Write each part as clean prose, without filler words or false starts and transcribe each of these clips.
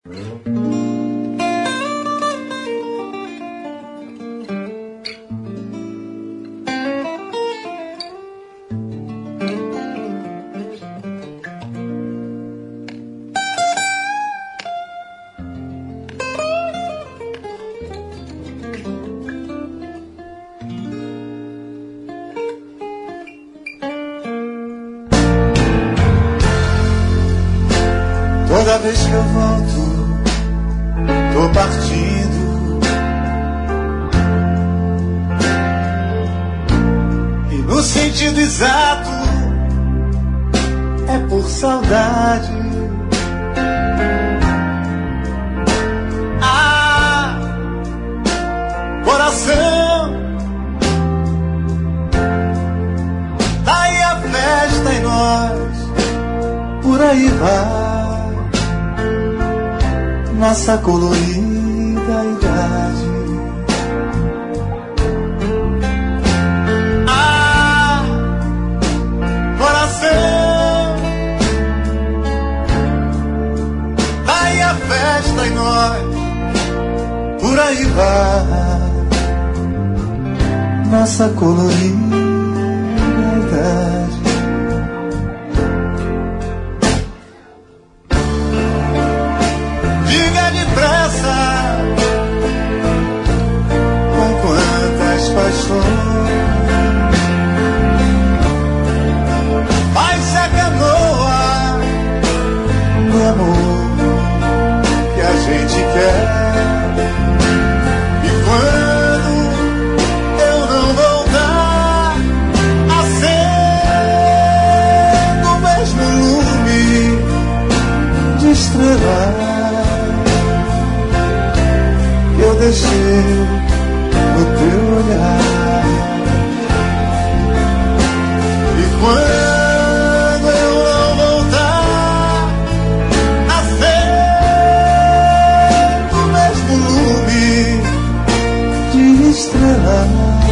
Toda vez que eu volto, tô partindo. E no sentido exato, é por saudade. Ah, coração, tá aí a festa em nós, por aí vai nossa colorida idade. Ah, coração, tá aí a festa em nós, por aí vai nossa colorida idade. Vai se a canoa do amor que a gente quer. E quando eu não voltar, acendo o mesmo lume de estrela que eu deixei no teu olhar. E quando eu não voltar, acendo o mesmo lume de estrela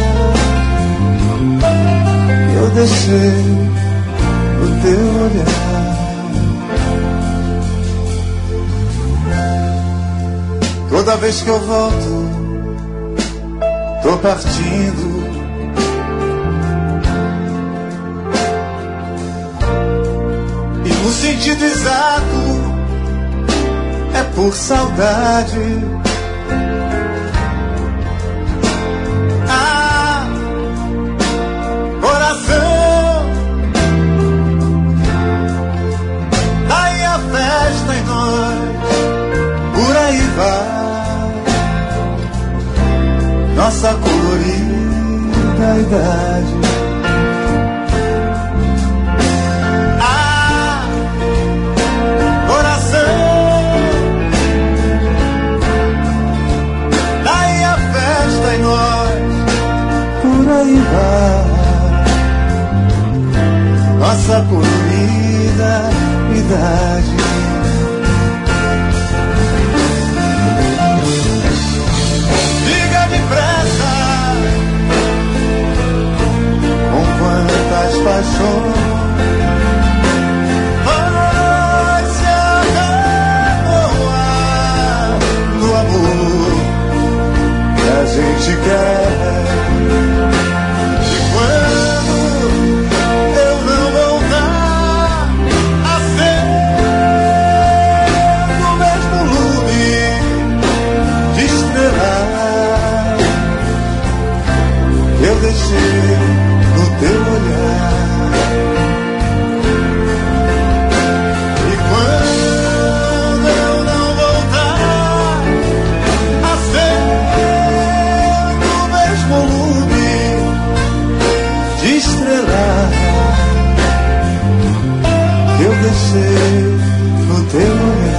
que eu deixei no teu olhar. Toda vez que eu volto, tô partindo. E no sentido exato, é por saudade. Ah, coração, tá aí a festa em nós, por aí vai nossa colorida idade. Ah, coração, daí a festa em nós, por aí vai nossa colorida idade. Quantas paixões vai se acabar no amor que a gente quer. E quando eu não voltar, acendo o mesmo lume de estrela que eu deixei no teu olhar. E quando eu não voltar, acendo o mesmo lume de estrela que eu deixei no teu olhar.